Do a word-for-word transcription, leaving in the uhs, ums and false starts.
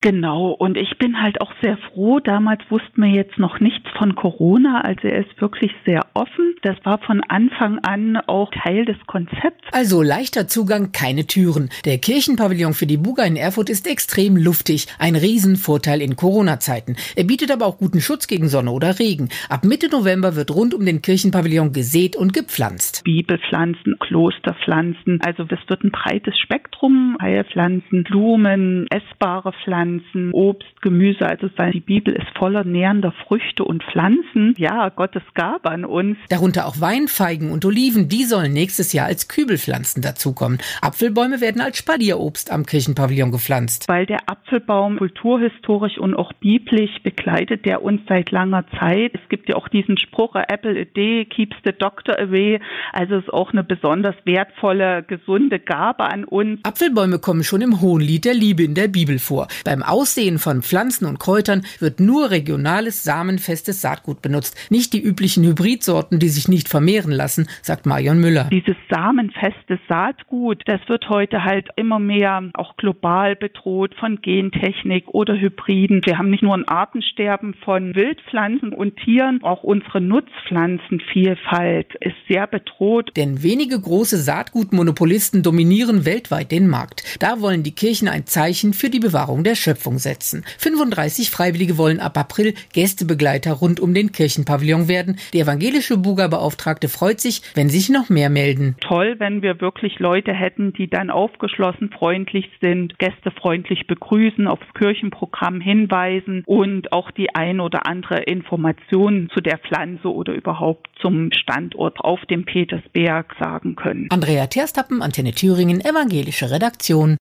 Genau, und ich bin halt auch sehr froh, damals wussten wir jetzt noch nichts von Corona, also er ist wirklich sehr offen. Das war von Anfang an auch Teil des Konzepts. Also leichter Zugang, keine Türen. Der Kirchenpavillon für die Buga in Erfurt ist extrem luftig, ein Riesenvorteil in Corona-Zeiten. Er bietet aber auch guten Schutz gegen Sonne oder Regen. Ab Mitte November wird rund um den Kirchenpavillon gesät und gepflanzt. Bibelpflanzen, Klosterpflanzen, also es wird ein breites Spektrum, Heilpflanzen, Blumen, essbare Pflanzen, Obst, Gemüse, also weil die Bibel ist voller nährender Früchte und Pflanzen. Ja, Gottes Gabe an uns. Darunter auch Wein, Feigen und Oliven, die sollen nächstes Jahr als Kübelpflanzen dazukommen. Apfelbäume werden als Spalierobst am Kirchenpavillon gepflanzt. Weil der Apfelbaum kulturhistorisch und auch biblisch begleitet der uns seit langer Zeit. Es gibt ja auch diesen Spruch, a apple a day keeps the doctor away. Also es ist auch eine besonders wertvolle, gesunde Gabe an uns. Apfelbäume kommen schon im Hohenlied der Liebe in der Bibel vor. Beim Aussehen von Pflanzen und Kräutern wird nur regionales, samenfestes Saatgut benutzt, nicht die üblichen Hybridsorten, die sich nicht vermehren lassen, sagt Marion Müller. Dieses samenfeste Saatgut, das wird heute halt immer mehr auch global bedroht von Gentechnik oder Hybriden. Wir haben nicht nur ein Artensterben von Wildpflanzen und Tieren, auch unsere Nutzpflanzenvielfalt ist sehr bedroht. Denn wenige große Saatgutmonopolisten dominieren weltweit den Markt. Da wollen die Kirchen ein Zeichen für die Bewahrung der Schöpfung setzen. fünfunddreißig Freiwillige wollen ab April Gästebegleiter rund um den Kirchenpavillon werden. Die evangelische Buga-Beauftragte freut sich, wenn sich noch mehr melden. Toll, wenn wir wirklich Leute hätten, die dann aufgeschlossen, freundlich sind, Gäste freundlich begrüßen, aufs Kirchenprogramm hinweisen und auch die ein oder andere Information zu der Pflanze oder überhaupt zum Standort auf dem Petersberg sagen können. Andrea Terstappen, Antenne Thüringen, evangelische Redaktion.